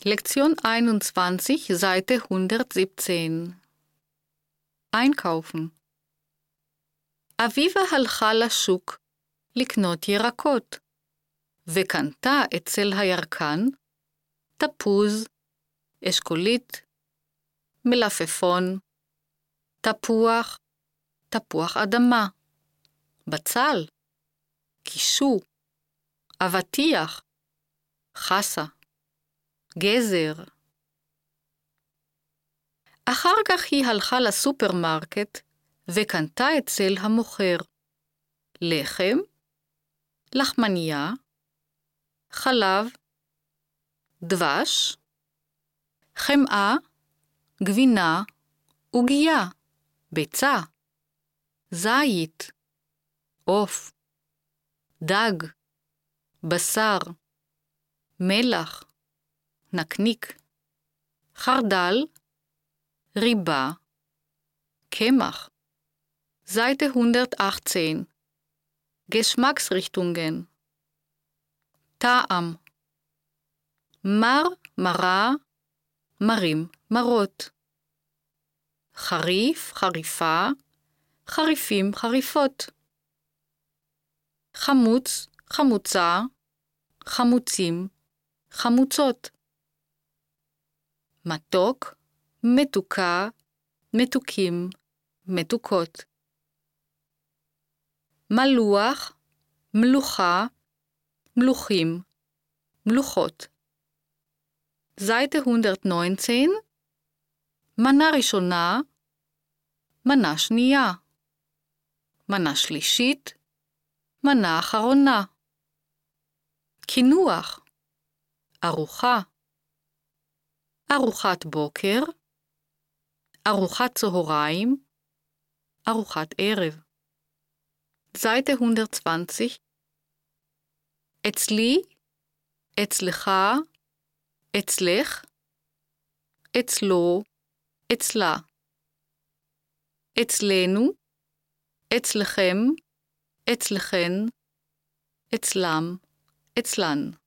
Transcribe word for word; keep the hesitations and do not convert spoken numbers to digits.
Lektion einundzwanzig, Seite hundertsiebzehn. Einkaufen. אביבה הלכה לשוק לקנות ירקות, וקנתה אצל הירקן תפוז, אשכולית, מלפפון, תפוח, תפוח אדמה, בצל, קישו, אבטיח, חסה, גזר. אחר כך היא הלכה לסופרמרקט וקנתה אצל המוכר לחם, לחמניה, חלב, דבש, חמאה, גבינה, עוגיה, ביצה, זית, עוף, דג, בשר, מלח, נקניק, חרדל, ריבה, קמח. Seite hundertachtzehn. Geschmacksrichtungen. טעם. מר, מרה, מרים, מרות. חריף, חריפה, חריפים, חריפות. חמוץ, חמוצה, חמוצים, חמוצות. מתוק, מתוקה, מתוקים, מתוקות. מלוח, מלוכה, מלוכים, מלוכות. Seite hundertneunzehn. מנה ראשונה, מנה שנייה, מנה שלישית, מנה אחרונה. קינוח, ארוחה, ארוחת בוקר, ארוחת צהריים, ארוחת ערב. Seite hundertzwanzig. אצלי, אצלך, אצלך, אצלו, אצלה. אצלנו, אצלכם, אצלכן, אצלם, אצלן.